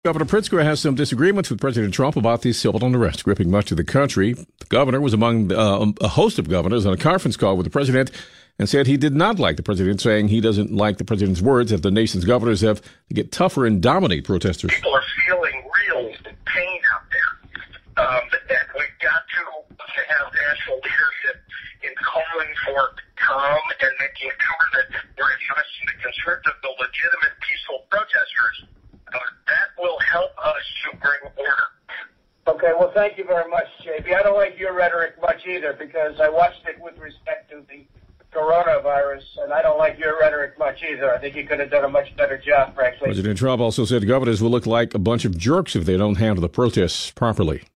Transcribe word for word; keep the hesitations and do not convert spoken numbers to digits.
Governor Pritzker has some disagreements with President Trump about the civil unrest gripping much of the country. The governor was among uh, a host of governors on a conference call with the president and said he did not like the president, saying he doesn't like the president's words that the nation's governors have to get tougher and dominate protesters. People are feeling real pain out there. Um, and we've got to, to have national leadership in calling for calm and making sure that we're addressing the concerns of the legitimate peaceful protesters. Uh, that will help us to bring order. Okay, well, thank you very much, J B. I don't like your rhetoric much either because I watched it with respect to the coronavirus, and I don't like your rhetoric much either. I think you could have done a much better job, frankly. President Trump also said governors will look like a bunch of jerks if they don't handle the protests properly.